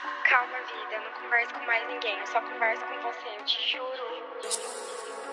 Calma, vida, eu não converso com mais ninguém, eu só converso com você, eu te juro.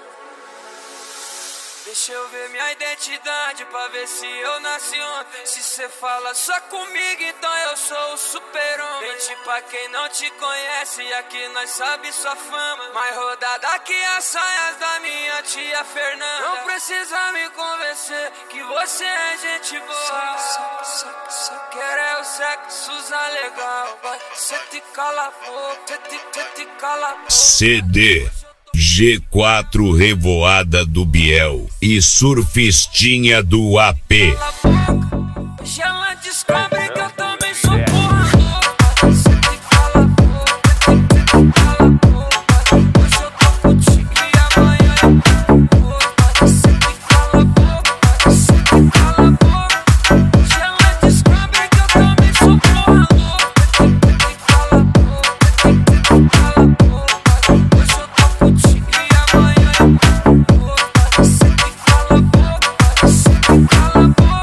Deixa eu ver minha identidade pra ver se eu nasci ontem. Se cê fala só comigo, então eu sou o super-homem. Mente pra quem não te conhece, aqui nós sabe sua fama. Mais rodada que as saias da minha tia Fernanda. Não precisa me convencer que você é gente boa. Só quero é o sexo legal. Cê te cala a boca, cê te cala a boca. CD G4 Revoada do Biel e Surfistinha do AP. Já ela descobre que eu também sou porra louca. Cê te cala a boca, cê te cala a boca. Hoje eu tô contigo e amanhã eu tô com outra. Cê te cala a boca, cê te cala a boca. Já ela descobre que eu também sou porra louca. Cê te cala a boca, cê te cala a boca. Hoje eu tô contigo e amanhã eu tô com outra. Cê te cala a boca, cê te cala a boca.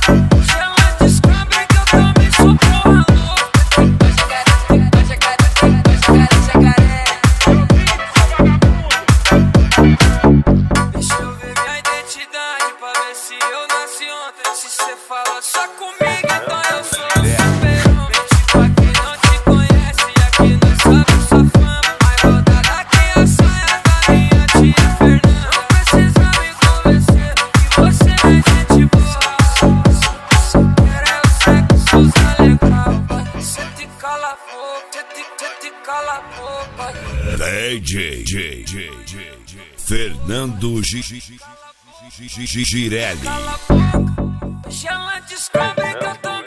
Se cê fala só comigo, então eu sou o super-homem. Mente pra quem não te conhece, aqui nós sabe sua fama. Mais rodada que a saia da minha tia Fernanda. Não precisa me convencer que você é gente boa. Só quero é o sexo legal. Cê te cala a boca, cê te cala a boca. DJ Fernando Girelli. Cala a boca, já ela descobre que eu tô